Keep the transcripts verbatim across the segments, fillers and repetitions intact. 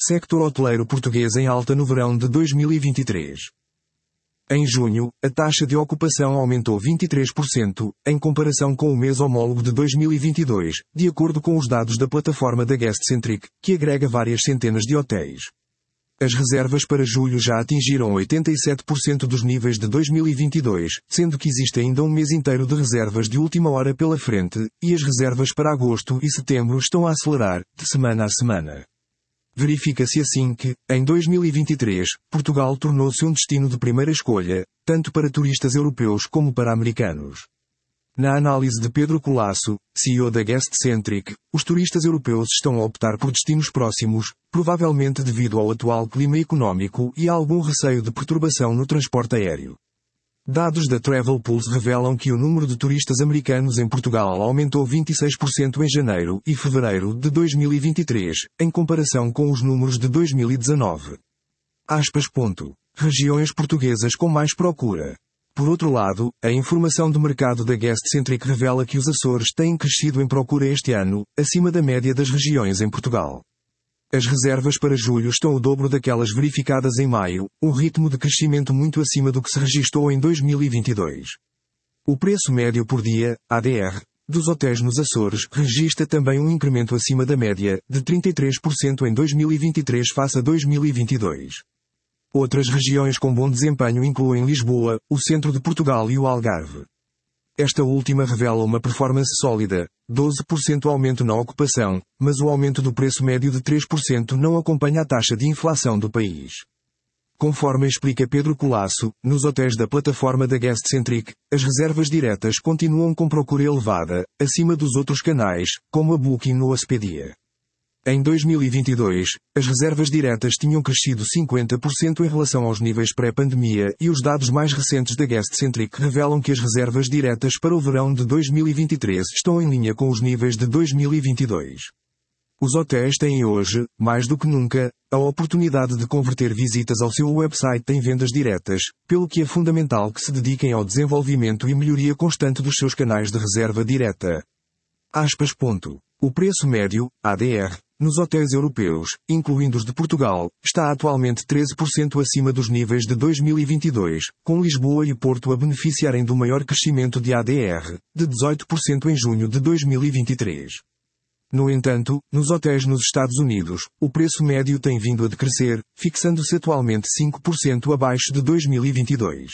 Sector hoteleiro português em alta no verão de dois mil e vinte e três. Em junho, a taxa de ocupação aumentou vinte e três por cento, em comparação com o mês homólogo de dois mil e vinte e dois, de acordo com os dados da plataforma da Guestcentric, que agrega várias centenas de hotéis. As reservas para julho já atingiram oitenta e sete por cento dos níveis de dois mil e vinte e dois, sendo que existe ainda um mês inteiro de reservas de última hora pela frente, e as reservas para agosto e setembro estão a acelerar, de semana a semana. Verifica-se assim que, em dois mil e vinte e três, Portugal tornou-se um destino de primeira escolha, tanto para turistas europeus como para americanos. Na análise de Pedro Colasso, C E O da Guestcentric, os turistas europeus estão a optar por destinos próximos, provavelmente devido ao atual clima económico e a algum receio de perturbação no transporte aéreo. Dados da Travel Pulse revelam que o número de turistas americanos em Portugal aumentou vinte e seis por cento em janeiro e fevereiro de dois mil e vinte e três, em comparação com os números de dois mil e dezenove. Aspas. Ponto. Regiões portuguesas com mais procura. Por outro lado, a informação de mercado da Guestcentric revela que os Açores têm crescido em procura este ano, acima da média das regiões em Portugal. As reservas para julho estão o dobro daquelas verificadas em maio, um ritmo de crescimento muito acima do que se registrou em dois mil e vinte e dois. O preço médio por dia, A D R, dos hotéis nos Açores registra também um incremento acima da média, de trinta e três por cento em dois mil e vinte e três face a dois mil e vinte e dois. Outras regiões com bom desempenho incluem Lisboa, o centro de Portugal e o Algarve. Esta última revela uma performance sólida, doze por cento aumento na ocupação, mas o aumento do preço médio de três por cento não acompanha a taxa de inflação do país. Conforme explica Pedro Colasso, nos hotéis da plataforma da Guestcentric, as reservas diretas continuam com procura elevada, acima dos outros canais, como a Booking ou a Expedia. Em dois mil e vinte e dois, as reservas diretas tinham crescido cinquenta por cento em relação aos níveis pré-pandemia e os dados mais recentes da Guestcentric revelam que as reservas diretas para o verão de dois mil e vinte e três estão em linha com os níveis de dois mil e vinte e dois. Os hotéis têm hoje, mais do que nunca, a oportunidade de converter visitas ao seu website em vendas diretas, pelo que é fundamental que se dediquem ao desenvolvimento e melhoria constante dos seus canais de reserva direta. Aspas. Ponto. O preço médio, A D R, nos hotéis europeus, incluindo os de Portugal, está atualmente treze por cento acima dos níveis de dois mil e vinte e dois, com Lisboa e Porto a beneficiarem do maior crescimento de A D R, de dezoito por cento em junho de dois mil e vinte e três. No entanto, nos hotéis nos Estados Unidos, o preço médio tem vindo a decrescer, fixando-se atualmente cinco por cento abaixo de dois mil e vinte e dois.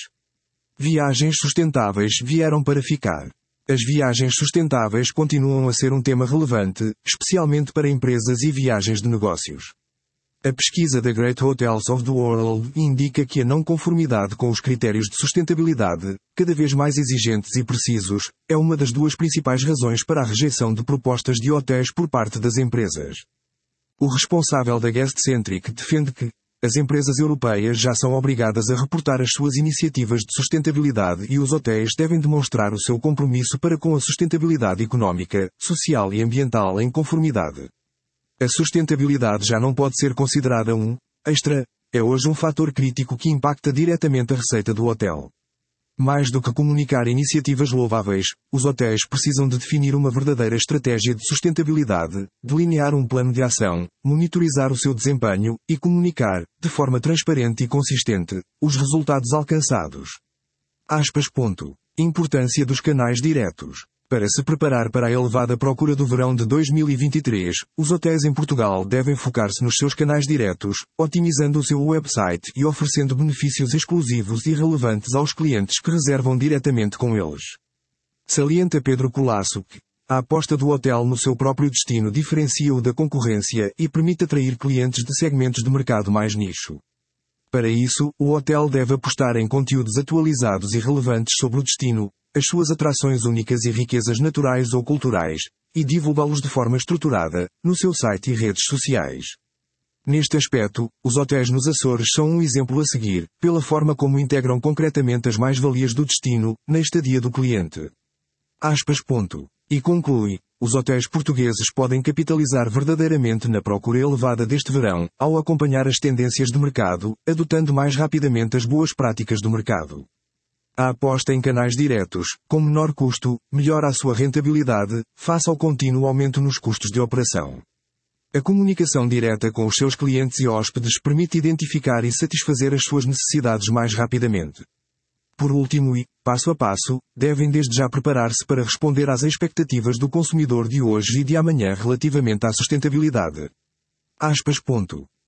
Viagens sustentáveis vieram para ficar. As viagens sustentáveis continuam a ser um tema relevante, especialmente para empresas e viagens de negócios. A pesquisa da Great Hotels of the World indica que a não conformidade com os critérios de sustentabilidade, cada vez mais exigentes e precisos, é uma das duas principais razões para a rejeição de propostas de hotéis por parte das empresas. O responsável da Guestcentric defende que as empresas europeias já são obrigadas a reportar as suas iniciativas de sustentabilidade e os hotéis devem demonstrar o seu compromisso para com a sustentabilidade económica, social e ambiental em conformidade. A sustentabilidade já não pode ser considerada um extra, é hoje um fator crítico que impacta diretamente a receita do hotel. Mais do que comunicar iniciativas louváveis, os hotéis precisam de definir uma verdadeira estratégia de sustentabilidade, delinear um plano de ação, monitorizar o seu desempenho e comunicar, de forma transparente e consistente, os resultados alcançados. Aspas. Ponto. Importância dos canais diretos. Para se preparar para a elevada procura do verão de dois mil e vinte e três, os hotéis em Portugal devem focar-se nos seus canais diretos, otimizando o seu website e oferecendo benefícios exclusivos e relevantes aos clientes que reservam diretamente com eles. Salienta Pedro Colasso que a aposta do hotel no seu próprio destino diferencia-o da concorrência e permite atrair clientes de segmentos de mercado mais nicho. Para isso, o hotel deve apostar em conteúdos atualizados e relevantes sobre o destino, as suas atrações únicas e riquezas naturais ou culturais, e divulgá-los de forma estruturada, no seu site e redes sociais. Neste aspecto, os hotéis nos Açores são um exemplo a seguir, pela forma como integram concretamente as mais-valias do destino, na estadia do cliente. Aspas. Ponto. E conclui, os hotéis portugueses podem capitalizar verdadeiramente na procura elevada deste verão, ao acompanhar as tendências de mercado, adotando mais rapidamente as boas práticas do mercado. A aposta em canais diretos, com menor custo, melhora a sua rentabilidade, face ao contínuo aumento nos custos de operação. A comunicação direta com os seus clientes e hóspedes permite identificar e satisfazer as suas necessidades mais rapidamente. Por último e, passo a passo, devem desde já preparar-se para responder às expectativas do consumidor de hoje e de amanhã relativamente à sustentabilidade. Aspas. Ponto.